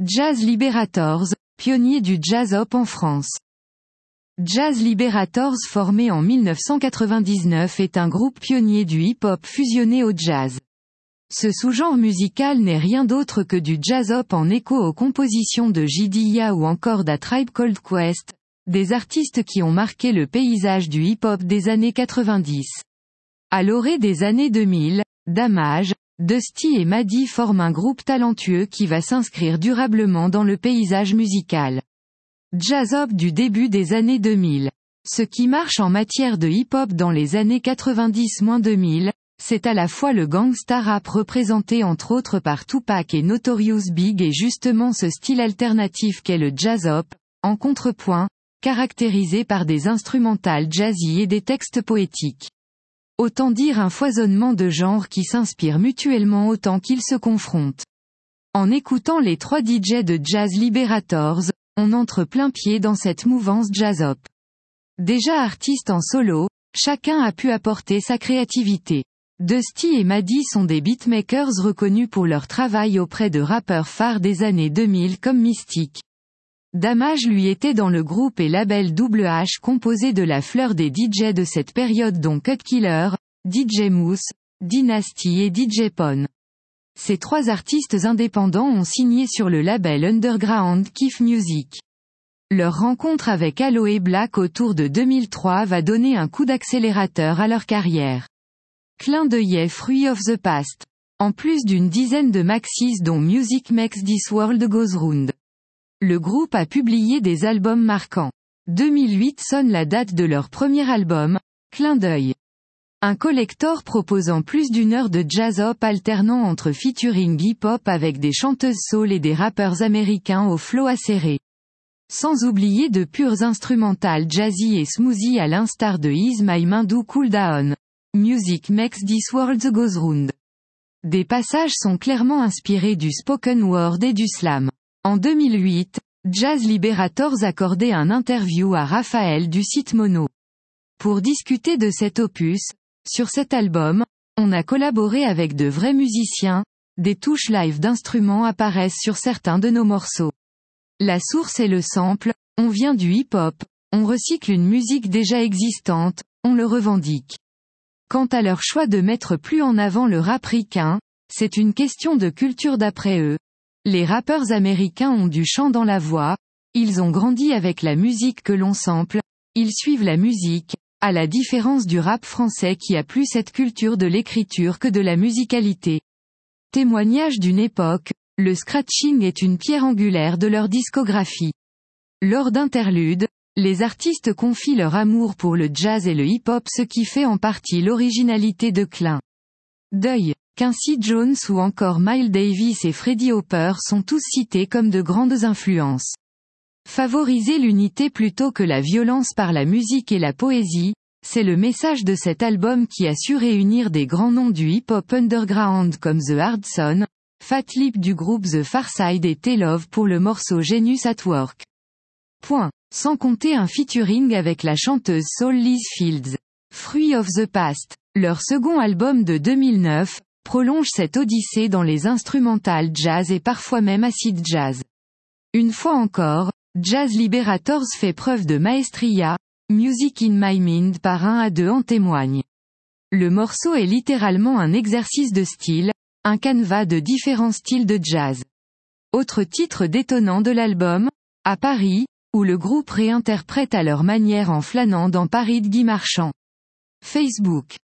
Jazz Liberators, pionnier du jazz-hop en France. Jazz Liberators formé en 1999 est un groupe pionnier du hip-hop fusionné au jazz. Ce sous-genre musical n'est rien d'autre que du jazz-hop en écho aux compositions de J. Dilla ou encore d'A Tribe Called Quest, des artistes qui ont marqué le paysage du hip-hop des années 90. À l'orée des années 2000, Damage, Dusty et Maddie forment un groupe talentueux qui va s'inscrire durablement dans le paysage musical. Jazz-hop du début des années 2000. Ce qui marche en matière de hip-hop dans les années 90-2000, c'est à la fois le gangsta rap représenté entre autres par Tupac et Notorious Big et justement ce style alternatif qu'est le jazz-hop, en contrepoint, caractérisé par des instrumentales jazzy et des textes poétiques. Autant dire un foisonnement de genres qui s'inspirent mutuellement autant qu'ils se confrontent. En écoutant les 3 DJ de Jazz Liberators, on entre plein pied dans cette mouvance jazz-hop. Déjà artistes en solo, chacun a pu apporter sa créativité. Dusty et Maddie sont des beatmakers reconnus pour leur travail auprès de rappeurs phares des années 2000 comme Mystique. Damage lui était dans le groupe et label Double H composé de la fleur des DJ de cette période dont Cut Killer, DJ Mousse, Dynasty et DJ Pon. Ces 3 artistes indépendants ont signé sur le label underground Kif Music. Leur rencontre avec Aloe Blacc autour de 2003 va donner un coup d'accélérateur à leur carrière. Clin d'œil Fruit of the Past. En plus d'une dizaine de maxis dont Music Makes This World Goes Round. Le groupe a publié des albums marquants. 2008 sonne la date de leur premier album, Clin d'œil. Un collector proposant plus d'1 heure de jazz-hop alternant entre featuring hip-hop avec des chanteuses soul et des rappeurs américains au flow acéré. Sans oublier de pures instrumentales jazzy et smoothie à l'instar de Is My Mind Do Cool Down. Music Makes This World Goes Round. Des passages sont clairement inspirés du spoken word et du slam. En 2008, Jazz Liberators accordait un interview à Raphaël du site Mono. Pour discuter de cet opus, sur cet album, on a collaboré avec de vrais musiciens, des touches live d'instruments apparaissent sur certains de nos morceaux. La source est le sample, on vient du hip-hop, on recycle une musique déjà existante, on le revendique. Quant à leur choix de mettre plus en avant le rap ricain, c'est une question de culture d'après eux. Les rappeurs américains ont du chant dans la voix, ils ont grandi avec la musique que l'on sample, ils suivent la musique, à la différence du rap français qui a plus cette culture de l'écriture que de la musicalité. Témoignage d'une époque, le scratching est une pierre angulaire de leur discographie. Lors d'interludes, les artistes confient leur amour pour le jazz et le hip-hop, ce qui fait en partie l'originalité de Clin d'œil. Quincy Jones ou encore Miles Davis et Freddie Hopper sont tous cités comme de grandes influences. Favoriser l'unité plutôt que la violence par la musique et la poésie, c'est le message de cet album qui a su réunir des grands noms du hip-hop underground comme The Hardson, Fat Lip du groupe The Pharcyde et T-Love pour le morceau Genius at Work. Sans compter un featuring avec la chanteuse soul Liz Fields. Fruit of the Past, leur second album de 2009, prolonge cette odyssée dans les instrumentales jazz et parfois même acid jazz. Une fois encore, Jazz Liberators fait preuve de maestria, Music in My Mind par 1 à 2 en témoigne. Le morceau est littéralement un exercice de style, un canevas de différents styles de jazz. Autre titre détonnant de l'album, À Paris, où le groupe réinterprète à leur manière en flânant dans Paris de Guy Marchand. Facebook.